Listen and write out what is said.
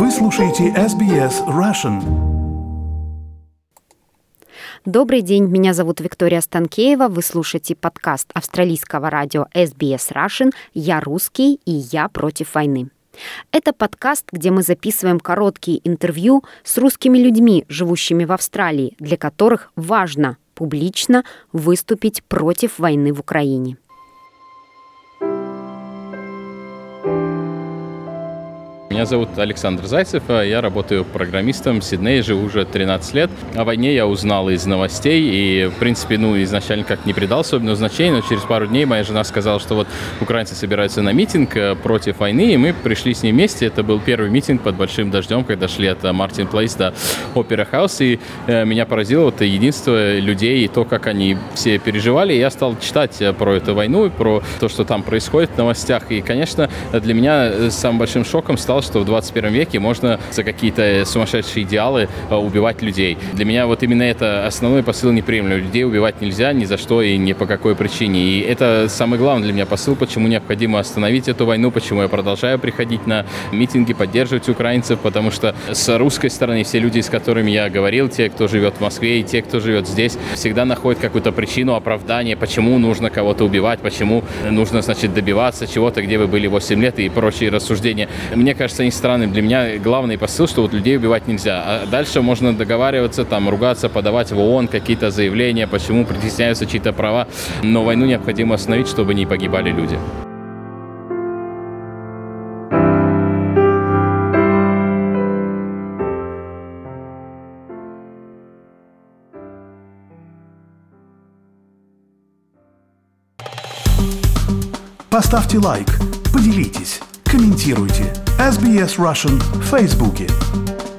Вы слушаете SBS Russian. Добрый день, меня зовут Виктория Станкеева. Вы слушаете подкаст австралийского радио SBS Russian «Я русский и я против войны». Это подкаст, где мы записываем короткие интервью с русскими людьми, живущими в Австралии, для которых важно публично выступить против войны в Украине. Меня зовут Александр Зайцев, я работаю программистом в Сиднее, живу уже 13 лет. О войне я узнал из новостей и, в принципе, изначально как не придал особенного значения, но через пару дней моя жена сказала, что вот украинцы собираются на митинг против войны, и мы пришли с ней вместе. Это был первый митинг под большим дождем, когда шли от Мартин Плейс до Опера Хаус, и меня поразило вот единство людей и то, как они все переживали. И я стал читать про эту войну и про то, что там происходит в новостях. И, конечно, для меня самым большим шоком стало, что в 21 веке можно за какие-то сумасшедшие идеалы убивать людей. Для меня вот именно это основной посыл неприемлемо. Людей убивать нельзя ни за что и ни по какой причине. И это самый главный для меня посыл, почему необходимо остановить эту войну, почему я продолжаю приходить на митинги, поддерживать украинцев, потому что с русской стороны все люди, с которыми я говорил, те, кто живет в Москве и те, кто живет здесь, всегда находят какую-то причину, оправдание, почему нужно кого-то убивать, почему нужно, добиваться чего-то, где вы были 8 лет и прочие рассуждения. Мне кажется, они странным. Для меня главный посыл, что вот людей убивать нельзя. А дальше можно договариваться, ругаться, подавать в ООН какие-то заявления, почему притесняются чьи-то права. Но войну необходимо остановить, чтобы не погибали люди. Поставьте лайк, поделитесь, комментируйте. SBS Russian в Фейсбуке.